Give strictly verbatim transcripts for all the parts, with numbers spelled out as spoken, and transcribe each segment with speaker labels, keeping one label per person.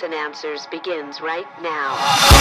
Speaker 1: Evidence and Answers begins right now.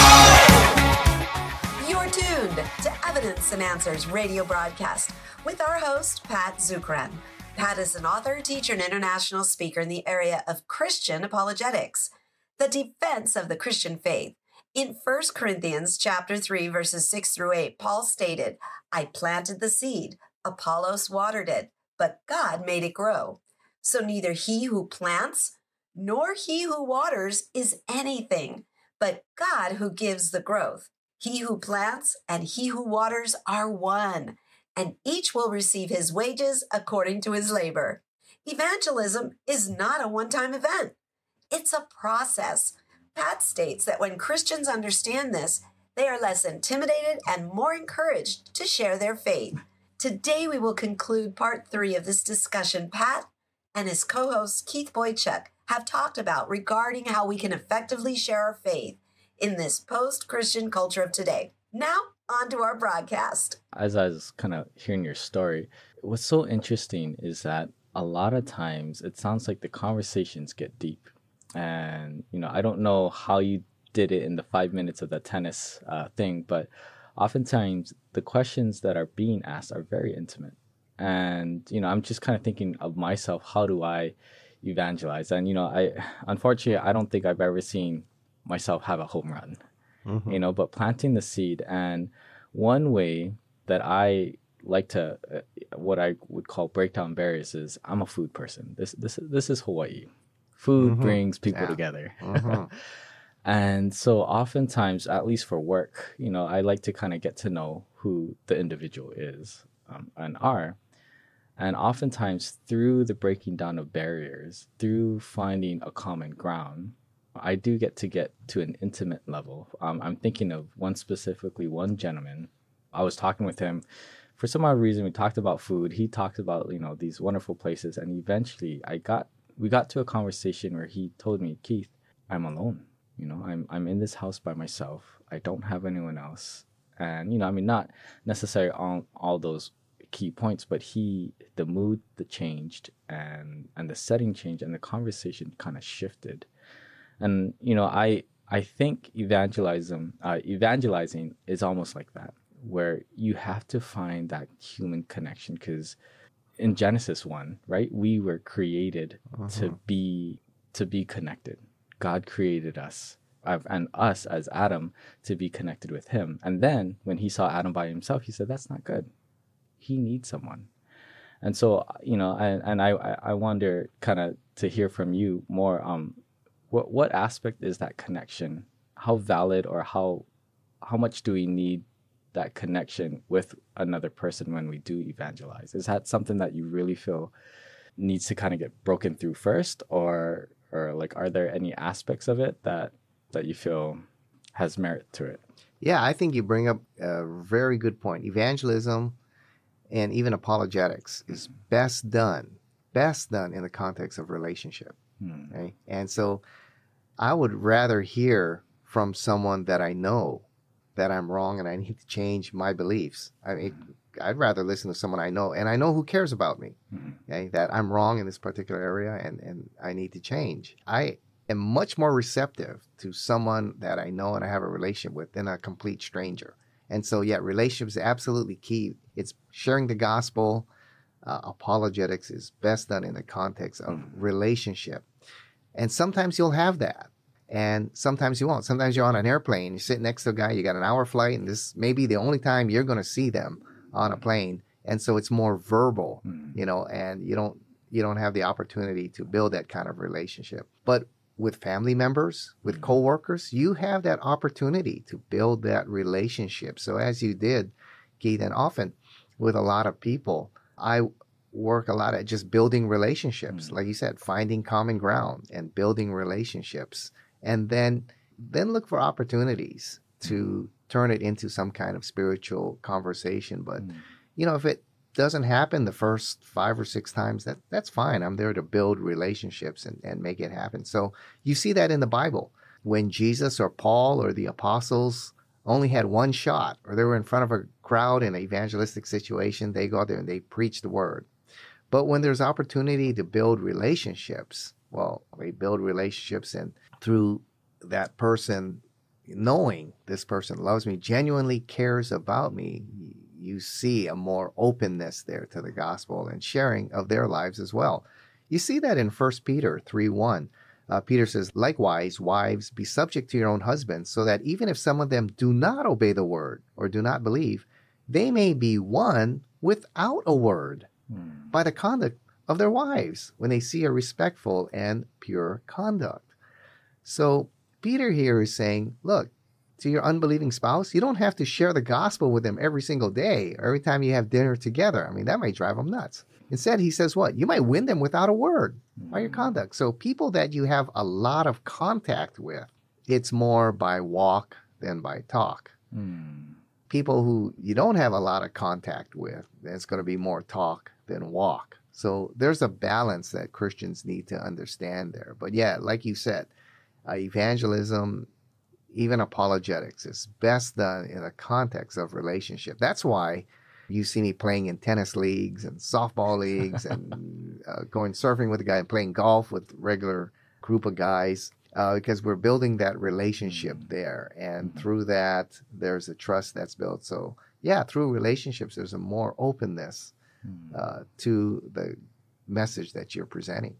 Speaker 2: You're tuned to Evidence and Answers radio broadcast with our host, Pat Zukeran. Pat is an author, teacher, and international speaker in the area of Christian apologetics, the defense of the Christian faith. In First Corinthians chapter three, verses six through eight, Paul stated, I planted the seed, Apollos watered it, but God made it grow. So neither he who plants nor he who waters is anything, but God who gives the growth. He who plants and he who waters are one, and each will receive his wages according to his labor. Evangelism is not a one-time event. It's a process. Pat states that when Christians understand this, they are less intimidated and more encouraged to share their faith. Today, we will conclude part three of this discussion Pat and his co-host Keith Boychuk have talked about regarding how we can effectively share our faith in this post-Christian culture of today. Now, on to our broadcast.
Speaker 3: As I was kind of hearing your story, what's so interesting is that a lot of times it sounds like the conversations get deep. And, you know, I don't know how you did it in the five minutes of the tennis uh, thing, but oftentimes the questions that are being asked are very intimate. And, you know, I'm just kind of thinking of myself, how do I evangelize? And, you know, I unfortunately, I don't think I've ever seen myself have a home run, mm-hmm. you know, but planting the seed. And one way that I like to, uh, what I would call break down barriers is I'm a food person. This, this, this is Hawaii. Food mm-hmm. brings people yeah. together. Mm-hmm. And so oftentimes, at least for work, you know, I like to kind of get to know who the individual is um, and are. And oftentimes through the breaking down of barriers, through finding a common ground, I do get to get to an intimate level. Um, I'm thinking of one specifically, one gentleman. I was talking with him. For some odd reason, we talked about food. He talked about, you know, these wonderful places. And eventually I got we got to a conversation where he told me, Keith, I'm alone. You know, I'm I'm in this house by myself. I don't have anyone else. And, you know, I mean, not necessarily on all those key points, but he, the mood, the changed and, and the setting changed and the conversation kind of shifted. And, you know, I, I think evangelism, uh, evangelizing is almost like that, where you have to find that human connection because in Genesis one, right, we were created uh-huh. to be to be connected. God created us uh, and us as Adam to be connected with him. And then when he saw Adam by himself, he said, that's not good. He needs someone. And so, you know, and, and I, I wonder kind of to hear from you more, um, what what aspect is that connection? How valid or how how much do we need that connection with another person when we do evangelize? Is that something that you really feel needs to kind of get broken through first, or or like are there any aspects of it that that you feel has merit to it?
Speaker 4: Yeah, I think you bring up a very good point. Evangelism and even apologetics is best done, best done in the context of relationship. Hmm. Right? And so I would rather hear from someone that I know that I'm wrong and I need to change my beliefs. I mean, mm-hmm. I'd rather listen to someone I know and I know who cares about me, mm-hmm. okay, that I'm wrong in this particular area and, and I need to change. I am much more receptive to someone that I know and I have a relationship with than a complete stranger. And so, yeah, relationships is absolutely key. It's sharing the gospel. Uh, apologetics is best done in the context of mm-hmm. relationship. And sometimes you'll have that. And sometimes you won't. Sometimes you're on an airplane, you sit next to a guy, you got an hour flight, and this may be the only time you're going to see them on a plane. And so it's more verbal, mm. you know, and you don't you don't have the opportunity to build that kind of relationship. But with family members, with mm. coworkers, you have that opportunity to build that relationship. So as you did, Keith, and often with a lot of people, I work a lot at just building relationships. Mm. Like you said, finding common ground and building relationships. And then then look for opportunities to mm. turn it into some kind of spiritual conversation. But, mm. you know, if it doesn't happen the first five or six times, that that's fine. I'm there to build relationships and, and make it happen. So you see that in the Bible. When Jesus or Paul or the apostles only had one shot, or they were in front of a crowd in an evangelistic situation, they go out there and they preach the word. But when there's opportunity to build relationships, well, they build relationships and through that person, knowing this person loves me, genuinely cares about me, you see a more openness there to the gospel and sharing of their lives as well. You see that in First Peter three one. Uh, Peter says, likewise, wives, be subject to your own husbands, so that even if some of them do not obey the word or do not believe, they may be won without a word hmm. by the conduct of their wives when they see a respectful and pure conduct. So Peter here is saying, look, to your unbelieving spouse, you don't have to share the gospel with them every single day or every time you have dinner together. I mean, that might drive them nuts. Instead, he says what? You might win them without a word by your conduct. So people that you have a lot of contact with, it's more by walk than by talk. Mm. People who you don't have a lot of contact with, it's going to be more talk than walk. So there's a balance that Christians need to understand there. But yeah, like you said, uh, evangelism, even apologetics, is best done in a context of relationship. That's why you see me playing in tennis leagues and softball leagues and uh, going surfing with a guy and playing golf with regular group of guys uh, because we're building that relationship there. And through that, there's a trust that's built. So yeah, through relationships, there's a more openness uh, to the message that you're presenting.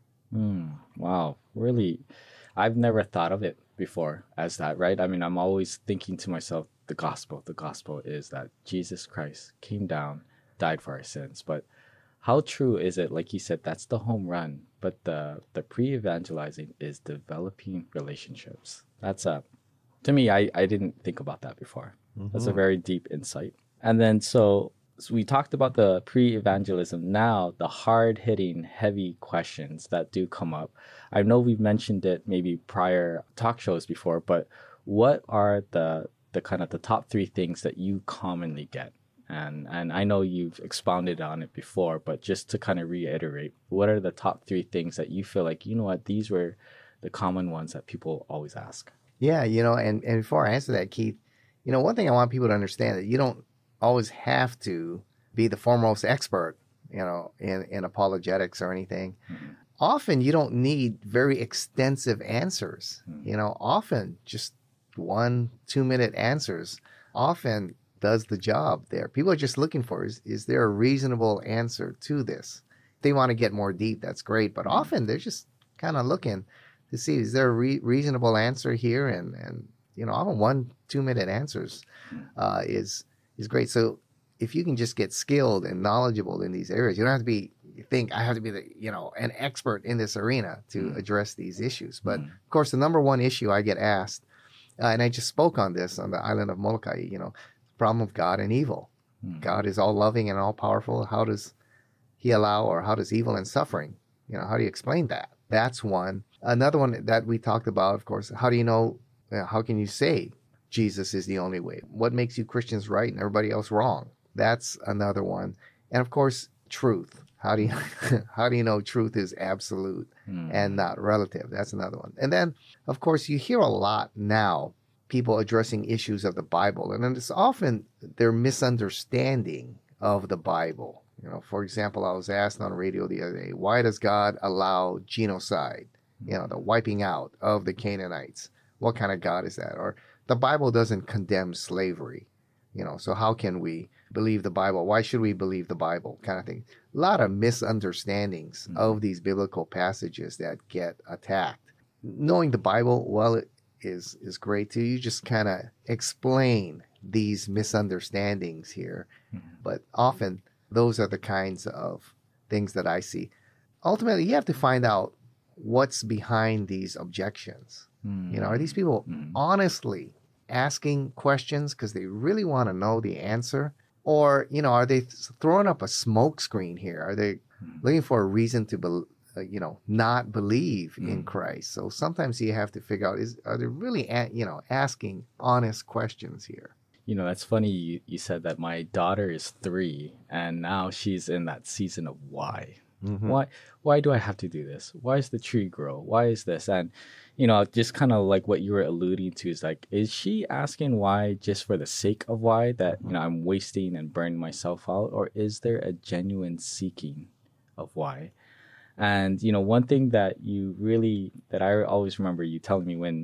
Speaker 3: Mm, wow. Really, I've never thought of it before as that, right? I mean, I'm always thinking to myself, the gospel, the gospel is that Jesus Christ came down, died for our sins. But how true is it? Like you said, that's the home run. But the, the pre-evangelizing is developing relationships. That's a, to me, I, I didn't think about that before. Mm-hmm. That's a very deep insight. And then, so, so we talked about the pre-evangelism. Now, the hard-hitting, heavy questions that do come up. I know we've mentioned it maybe prior talk shows before, but what are the the kind of the top three things that you commonly get? And and I know you've expounded on it before, but just to kind of reiterate, what are the top three things that you feel like, you know what, these were the common ones that people always ask?
Speaker 4: Yeah, you know, and, and before I answer that, Keith, you know, one thing I want people to understand that you don't always have to be the foremost expert, you know, in, in apologetics or anything. Mm-hmm. Often you don't need very extensive answers, mm-hmm. you know, often just one, two minute answers often does the job there. People are just looking for, is, is there a reasonable answer to this? If they want to get more deep, that's great. But often they're just kind of looking to see, is there a re- reasonable answer here? And, and, you know, often one, two minute answers uh, is, is great. So if you can just get skilled and knowledgeable in these areas, you don't have to be, you think I have to be the, you know, an expert in this arena to mm. address these issues. But mm. of course, the number one issue I get asked, Uh, and I just spoke on this on the island of Molokai, you know, problem of God and evil. Mm. God is all loving and all powerful. How does he allow, or how does evil and suffering, you know, how do you explain that? That's one. Another one that we talked about, of course, how do you know, you know how can you say Jesus is the only way? What makes you Christians right and everybody else wrong? That's another one. And of course, truth. How do you how do you know truth is absolute mm. and not relative? That's another one. And then, of course, you hear a lot now people addressing issues of the Bible, and then it's often their misunderstanding of the Bible. You know, for example, I was asked on radio the other day, why does God allow genocide? You know, the wiping out of the Canaanites. What kind of God is that? Or the Bible doesn't condemn slavery. You know, so how can we believe the Bible? Why should we believe the Bible? Kind of thing. A lot of misunderstandings mm-hmm. of these biblical passages that get attacked. Knowing the Bible, well, it is is great too. You just kind of explain these misunderstandings here. Mm-hmm. But often those are the kinds of things that I see. Ultimately, you have to find out what's behind these objections. Mm-hmm. You know, are these people mm-hmm. honestly asking questions because they really want to know the answer? Or, you know, are they throwing up a smoke screen here? Are they mm. looking for a reason to, be, uh, you know, not believe mm. in Christ? So sometimes you have to figure out, is are they really, a, you know, asking honest questions here?
Speaker 3: You know, that's funny you, you said that. My daughter is three, and now she's in that season of why. Mm-hmm. Why why do I have to do this? Why does the tree grow? Why is this? And, you know, just kind of like what you were alluding to is like, is she asking why just for the sake of why, that, you know, I'm wasting and burning myself out? Or is there a genuine seeking of why? And, you know, one thing that you really, that I always remember you telling me when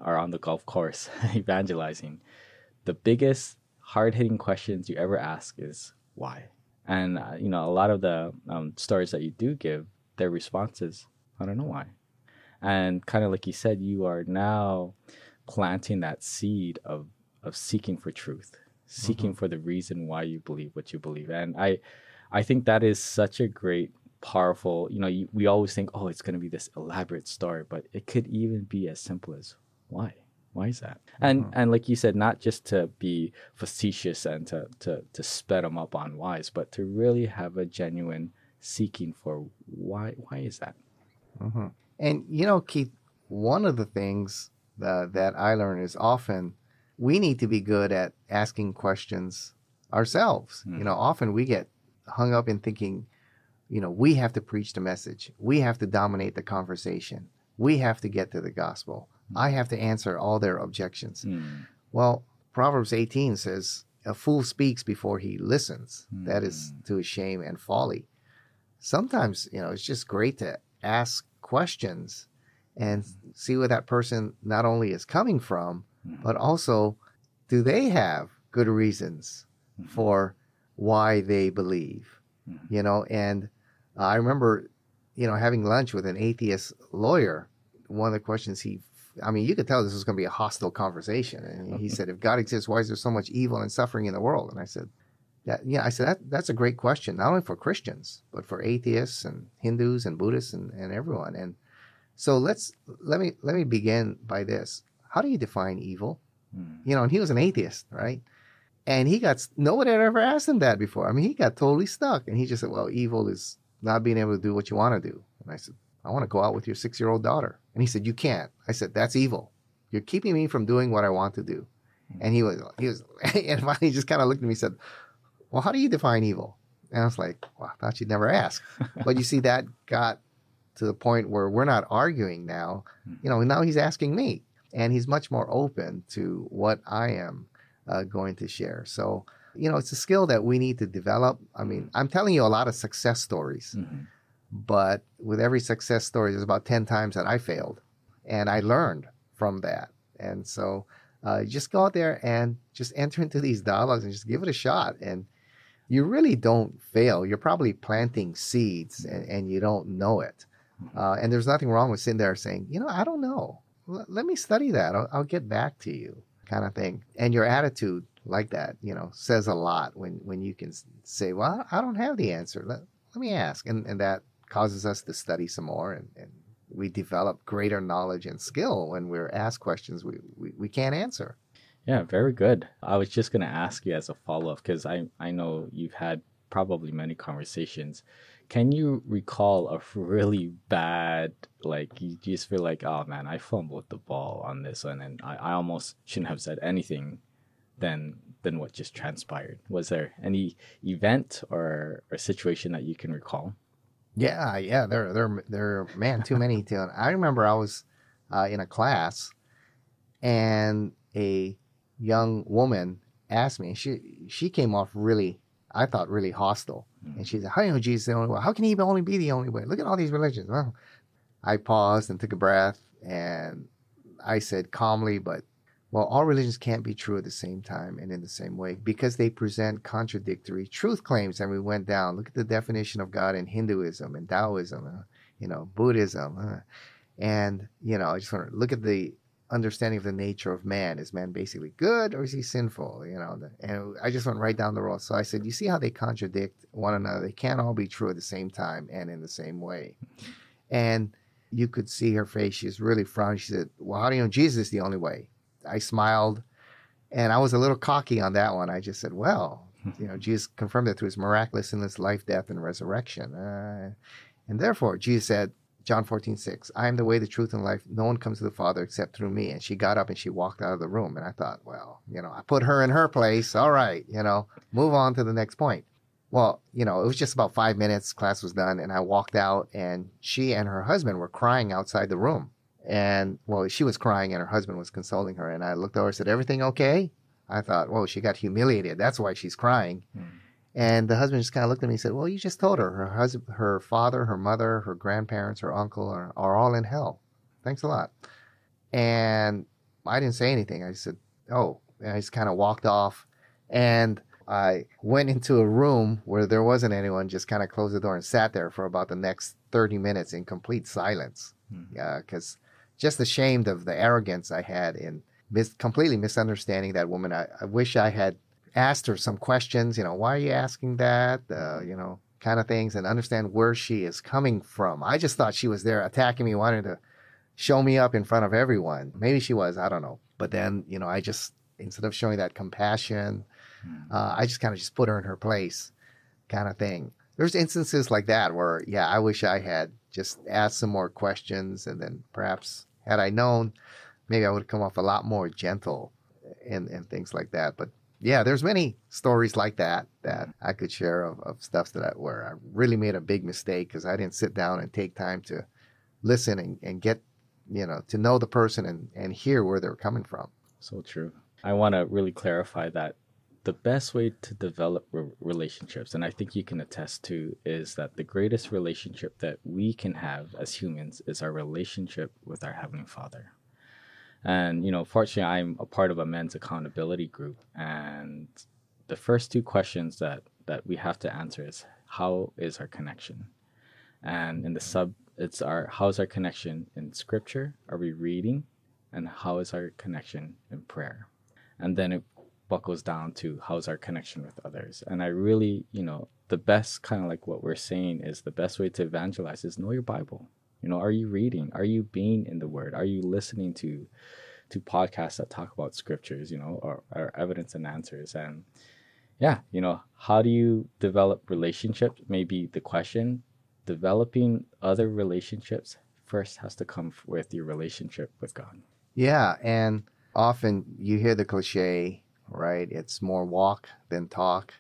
Speaker 3: are on the golf course evangelizing, the biggest hard-hitting questions you ever ask is why. And uh, you know, a lot of the um, stories that you do give, their response is, I don't know why. And kind of like you said, you are now planting that seed of of seeking for truth, seeking mm-hmm. for the reason why you believe what you believe. And I I think that is such a great, powerful, you know, you, we always think, oh, it's going to be this elaborate story, but it could even be as simple as why? Why is that? And mm-hmm. and like you said, not just to be facetious and to, to, to sped them up on whys, but to really have a genuine seeking for why why is that?
Speaker 4: Mm-hmm. And, you know, Keith, one of the things uh, that I learn is often we need to be good at asking questions ourselves. Mm-hmm. You know, often we get hung up in thinking, you know, we have to preach the message. We have to dominate the conversation. We have to get to the gospel. Mm-hmm. I have to answer all their objections. Mm-hmm. Well, Proverbs eighteen says, a fool speaks before he listens. Mm-hmm. That is to his shame and folly. Sometimes, you know, it's just great to ask questions and see where that person not only is coming from, mm-hmm. but also, do they have good reasons mm-hmm. for why they believe? Mm-hmm. You know, and uh, I remember, you know, having lunch with an atheist lawyer. One of the questions he, I mean, you could tell this was going to be a hostile conversation. And he said, if God exists, why is there so much evil and suffering in the world? And I said, that, yeah, I said, that, that's a great question, not only for Christians, but for atheists and Hindus and Buddhists and, and everyone. And so let's, let me, let me begin by this. How do you define evil? Hmm. You know, and he was an atheist, right? And he got, nobody had ever asked him that before. I mean, he got totally stuck. And he just said, well, evil is not being able to do what you want to do. And I said, I want to go out with your six-year-old daughter. And he said, you can't. I said, that's evil. You're keeping me from doing what I want to do. Hmm. And he was, he was, and finally he just kind of looked at me and said, well, how do you define evil? And I was like, well, I thought you'd never ask. But you see, that got to the point where we're not arguing now. You know, now he's asking me. And he's much more open to what I am uh, going to share. So, you know, it's a skill that we need to develop. I mean, I'm telling you a lot of success stories. Mm-hmm. But with every success story, there's about ten times that I failed. And I learned from that. And so uh, just go out there and just enter into these dialogues and just give it a shot. And you really don't fail. You're probably planting seeds and, and you don't know it. Uh, and there's nothing wrong with sitting there saying, you know, I don't know. L- let me study that. I'll, I'll get back to you, kind of thing. And your attitude like that, you know, says a lot when, when you can say, well, I don't have the answer. Let, let me ask. And, and that causes us to study some more. And, and we develop greater knowledge and skill when we're asked questions we, we, we can't answer.
Speaker 3: Yeah, very good. I was just going to ask you as a follow-up, because I, I know you've had probably many conversations. Can you recall a really bad, like, you just feel like, oh man, I fumbled the ball on this one and I, I almost shouldn't have said anything than than what just transpired? Was there any event or, or situation that you can recall?
Speaker 4: Yeah, yeah, there, there, there, man, too many. To, I remember I was uh, in a class and a young woman asked me, she she came off really, I thought, really hostile. Mm-hmm. And she said, how do you know Jesus is the only way? How can he only be the only way? Look at all these religions. Well, I paused and took a breath and I said calmly, but, well, all religions can't be true at the same time and in the same way because they present contradictory truth claims. And we went down, look at the definition of God in Hinduism and Taoism, uh, you know, Buddhism. Uh, and, you know, I just want to look at the understanding of the nature of man. Is man basically good or is he sinful? You know, and I just went right down the road. So I said, you see how they contradict one another? They can't all be true at the same time and in the same way. And you could see her face. She's really frowning. She said, well, how do you know Jesus is the only way? I smiled and I was a little cocky on that one. I just said, well, you know, Jesus confirmed that through his miraculous in his life, death, and resurrection. Uh, and therefore, Jesus said, John fourteen six, I am the way, the truth, and life. No one comes to the Father except through me. And she got up and she walked out of the room. And I thought, well, you know, I put her in her place. All right, you know, move on to the next point. Well, you know, it was just about five minutes. Class was done. And I walked out and she and her husband were crying outside the room. And, well, she was crying and her husband was consoling her. And I looked over and said, everything okay? I thought, well, she got humiliated. That's why she's crying. Hmm. And the husband just kind of looked at me and said, well, you just told her. Her husband, her father, her mother, her grandparents, her uncle are, are all in hell. Thanks a lot. And I didn't say anything. I just said, oh, and I just kind of walked off. And I went into a room where there wasn't anyone, just kind of closed the door and sat there for about the next thirty minutes in complete silence. Mm-hmm. Yeah, because just ashamed of the arrogance I had in mis- completely misunderstanding that woman. I, I wish I had asked her some questions, you know, why are you asking that? Uh, you know, kind of things, and understand where she is coming from. I just thought she was there attacking me, wanting to show me up in front of everyone. Maybe she was, I don't know. But then, you know, I just, instead of showing that compassion, uh, I just kind of just put her in her place kind of thing. There's instances like that where, yeah, I wish I had just asked some more questions, and then perhaps had I known, maybe I would have come off a lot more gentle and, and things like that. But yeah, there's many stories like that that I could share of, of stuff that I, where I really made a big mistake because I didn't sit down and take time to listen and, and get, you know, to know the person and, and hear where they're coming from.
Speaker 3: So true. I want to really clarify that the best way to develop re- relationships, and I think you can attest to, is that the greatest relationship that we can have as humans is our relationship with our Heavenly Father. And, you know, fortunately, I'm a part of a men's accountability group. And the first two questions that, that we have to answer is, how is our connection? And in the sub, it's our, how's our connection in scripture? Are we reading? And how is our connection in prayer? And then it buckles down to, how's our connection with others? And I really, you know, the best kind of like what we're saying is the best way to evangelize is know your Bible. You know, are you reading? Are you being in the Word? Are you listening to to podcasts that talk about scriptures, you know, or, or evidence and answers? And yeah, you know, how do you develop relationships? Maybe the question, developing other relationships first has to come with your relationship with God.
Speaker 4: Yeah, and often you hear the cliche, right? It's more walk than talk.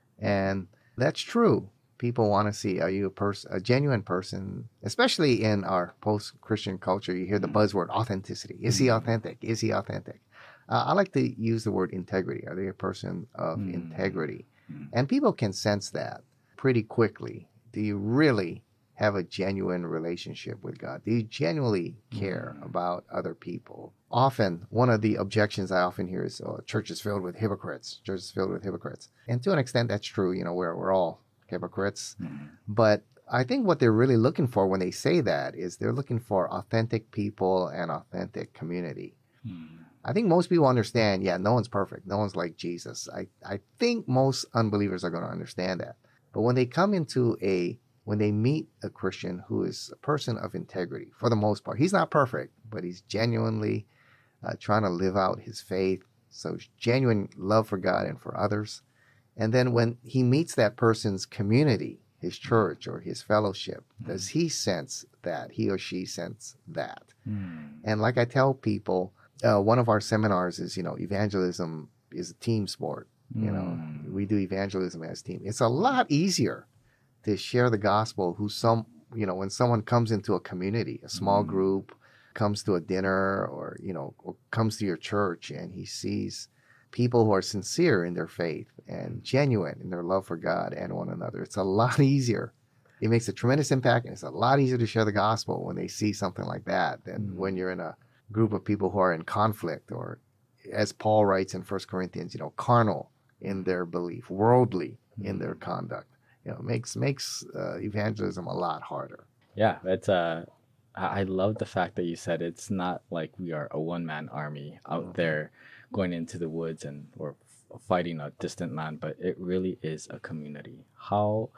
Speaker 4: And that's true. People want to see, are you a person, a genuine person, especially in our post-Christian culture. You hear the buzzword authenticity. Is he authentic? Is he authentic? Uh, I like to use the word integrity. Are they a person of mm. integrity? Mm. And people can sense that pretty quickly. Do you really have a genuine relationship with God? Do you genuinely care mm. about other people? Often, one of the objections I often hear is, oh, church is filled with hypocrites. Church is filled with hypocrites. And to an extent, that's true. You know, we're, we're all hypocrites. Mm. But I think what they're really looking for when they say that is they're looking for authentic people and authentic community. Mm. I think most people understand, yeah, no one's perfect. No one's like Jesus. I, I think most unbelievers are going to understand that. But when they come into a, when they meet a Christian who is a person of integrity, for the most part, he's not perfect, but he's genuinely uh, trying to live out his faith. So genuine love for God and for others. And then when he meets that person's community, his church or his fellowship, mm. does he sense that? He or she sense that? Mm. And like I tell people, uh, one of our seminars is, you know, evangelism is a team sport. Mm. You know, we do evangelism as a team. It's a lot easier to share the gospel who some, you know, when someone comes into a community, a small mm. group, comes to a dinner or, you know, or comes to your church and he sees people who are sincere in their faith and genuine in their love for God and one another. It's a lot easier. It makes a tremendous impact, and it's a lot easier to share the gospel when they see something like that than mm. when you're in a group of people who are in conflict or, as Paul writes in First Corinthians, you know, carnal in their belief, worldly mm. in their conduct. You know, makes makes uh, evangelism a lot harder.
Speaker 3: Yeah, it's uh, I love the fact that you said it's not like we are a one-man army out mm-hmm. there going into the woods and or fighting a distant land, but it really is a community. How,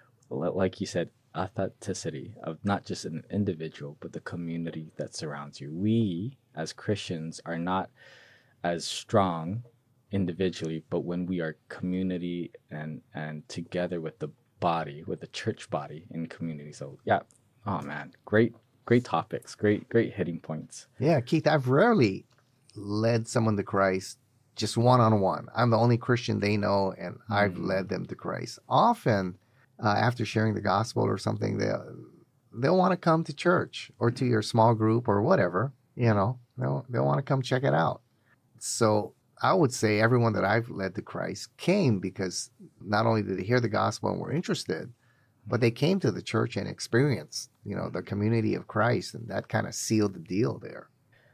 Speaker 3: like you said, authenticity of not just an individual, but the community that surrounds you. We, as Christians, are not as strong individually, but when we are community and, and together with the body, with the church body in community. So yeah, oh man, great, great topics, great, great hitting points.
Speaker 4: Yeah, Keith, I've rarely led someone to Christ just one-on-one. I'm the only Christian they know, and mm. I've led them to Christ. Often, uh, after sharing the gospel or something, they'll, they'll want to come to church or to your small group or whatever, you know. They'll, they'll want to come check it out. So I would say everyone that I've led to Christ came because not only did they hear the gospel and were interested, but they came to the church and experienced, you know, the community of Christ, and that kind of sealed the deal there.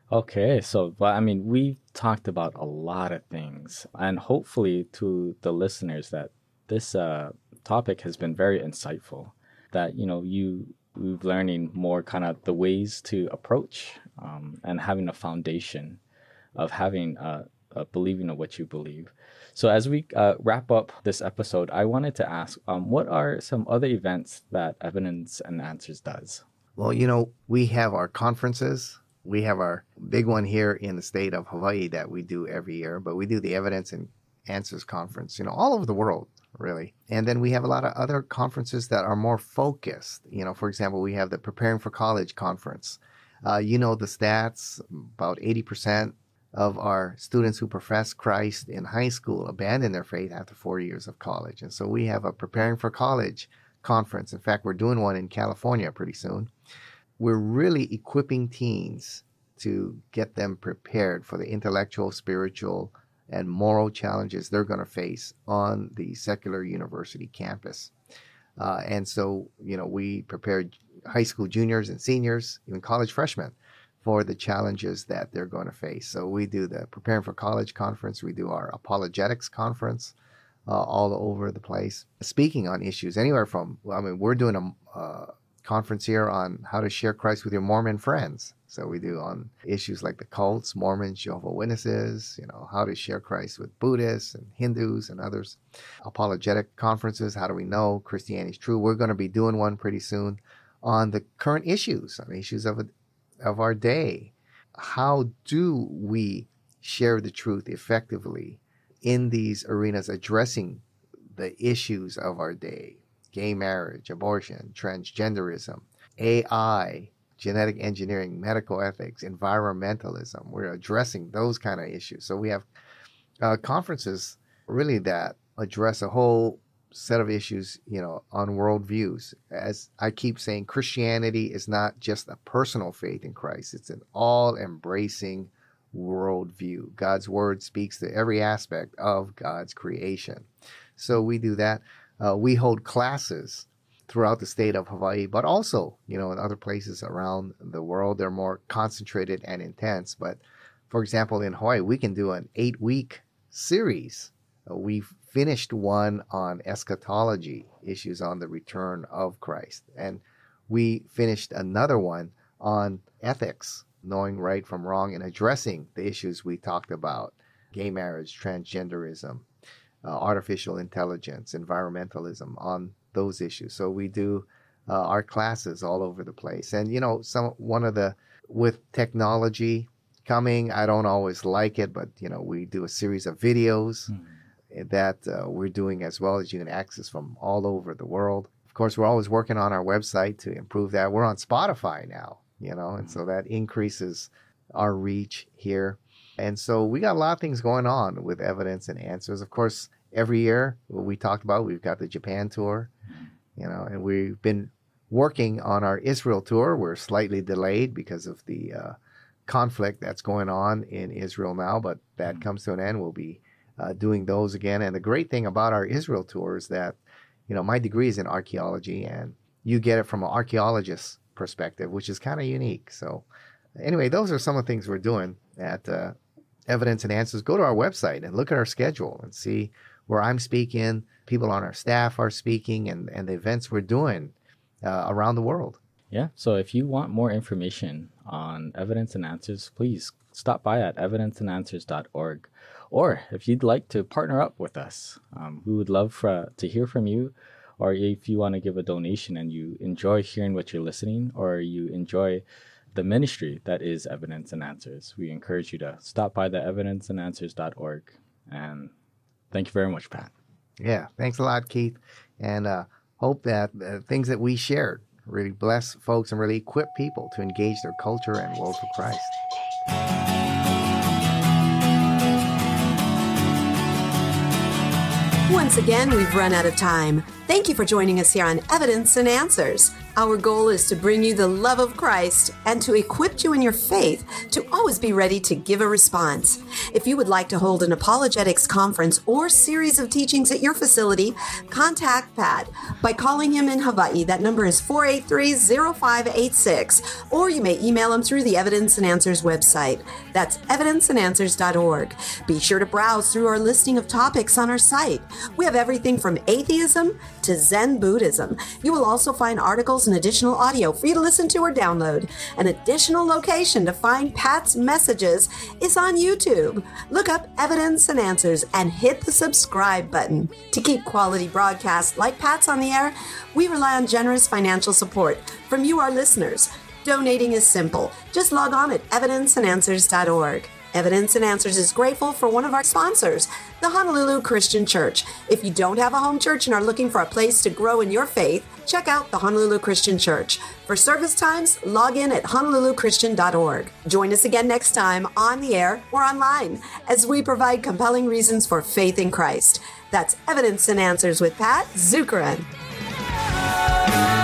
Speaker 3: Okay, so, but I mean, we've talked about a lot of things, and hopefully to the listeners that this uh, topic has been very insightful, that, you know, you, we've learning more kind of the ways to approach um, and having a foundation of having uh, a believing of what you believe. So as we uh, wrap up this episode, I wanted to ask, um, what are some other events that Evidence and Answers does?
Speaker 4: Well, you know, we have our conferences. We have our big one here in the state of Hawaii that we do every year, but we do the Evidence and Answers Conference, you know, all over the world, really. And then we have a lot of other conferences that are more focused. You know, for example, we have the Preparing for College Conference. Uh, you know the stats, about eighty percent of our students who profess Christ in high school abandon their faith after four years of college. And so we have a Preparing for College Conference. In fact, we're doing one in California pretty soon. We're really equipping teens to get them prepared for the intellectual, spiritual, and moral challenges they're going to face on the secular university campus. Uh, and so, you know, we prepared high school juniors and seniors, even college freshmen, for the challenges that they're going to face. So we do the Preparing for College Conference. We do our Apologetics Conference uh, all over the place, speaking on issues anywhere from, I mean, we're doing a uh, conference here on how to share Christ with your Mormon friends. So we do on issues like the cults, Mormons, Jehovah's Witnesses, you know, how to share Christ with Buddhists and Hindus and others. Apologetic conferences, how do we know Christianity is true? We're going to be doing one pretty soon on the current issues, on issues of, of our day. How do we share the truth effectively in these arenas addressing the issues of our day? Gay marriage, abortion, transgenderism, A I, genetic engineering, medical ethics, environmentalism. We're addressing those kind of issues. So we have uh, conferences really that address a whole set of issues, you know, on worldviews. As I keep saying, Christianity is not just a personal faith in Christ. It's an all-embracing worldview. God's word speaks to every aspect of God's creation. So we do that. Uh, we hold classes throughout the state of Hawaii, but also, you know, in other places around the world. They're more concentrated and intense. But, for example, in Hawaii, we can do an eight-week series. Uh, we've finished one on eschatology, issues on the return of Christ. And we finished another one on ethics, knowing right from wrong and addressing the issues we talked about, gay marriage, transgenderism, Uh, artificial intelligence, environmentalism, on those issues. So we do uh, our classes all over the place. And, you know, some one of the, with technology coming, I don't always like it, but, you know, we do a series of videos mm-hmm. that uh, we're doing as well, as you can access from all over the world. Of course, we're always working on our website to improve that. We're on Spotify now, you know, and mm-hmm. so that increases our reach here. And so we got a lot of things going on with Evidence and Answers. Of course, every year, what we talked about, we've got the Japan tour, you know, and we've been working on our Israel tour. We're slightly delayed because of the uh, conflict that's going on in Israel now, but that mm-hmm. comes to an end. We'll be uh, doing those again. And the great thing about our Israel tour is that, you know, my degree is in archaeology, and you get it from an archaeologist's perspective, which is kind of unique. So anyway, those are some of the things we're doing at uh, Evidence and Answers. Go to our website and look at our schedule and see where I'm speaking, people on our staff are speaking, and, and the events we're doing uh, around the world.
Speaker 3: Yeah, so if you want more information on Evidence and Answers, please stop by at evidence and answers dot org. Or if you'd like to partner up with us, um, we would love for, to hear from you. Or if you want to give a donation and you enjoy hearing what you're listening, or you enjoy the ministry that is Evidence and Answers, we encourage you to stop by the evidence and answers dot org. And thank you very much, Pat.
Speaker 4: Yeah, thanks a lot, Keith. And uh, hope that the things that we shared really bless folks and really equip people to engage their culture and world for Christ.
Speaker 2: Once again, we've run out of time. Thank you for joining us here on Evidence and Answers. Our goal is to bring you the love of Christ and to equip you in your faith to always be ready to give a response. If you would like to hold an apologetics conference or series of teachings at your facility, contact Pat by calling him in Hawaii. That number is four eight three, zero five eight six, or you may email him through the Evidence and Answers website. That's evidence and answers dot org. Be sure to browse through our listing of topics on our site. We have everything from atheism to Zen Buddhism. You will also find articles and additional audio for you to listen to or download. An additional location to find Pat's messages is on YouTube. Look up Evidence and Answers and hit the subscribe button. To keep quality broadcasts like Pat's on the air, we rely on generous financial support from you, our listeners. Donating is simple. Just log on at evidence and answers dot org. Evidence and Answers is grateful for one of our sponsors, the Honolulu Christian Church. If you don't have a home church and are looking for a place to grow in your faith, check out the Honolulu Christian Church. For service times, log in at honolulu christian dot org. Join us again next time on the air or online as we provide compelling reasons for faith in Christ. That's Evidence and Answers with Pat Zukeran.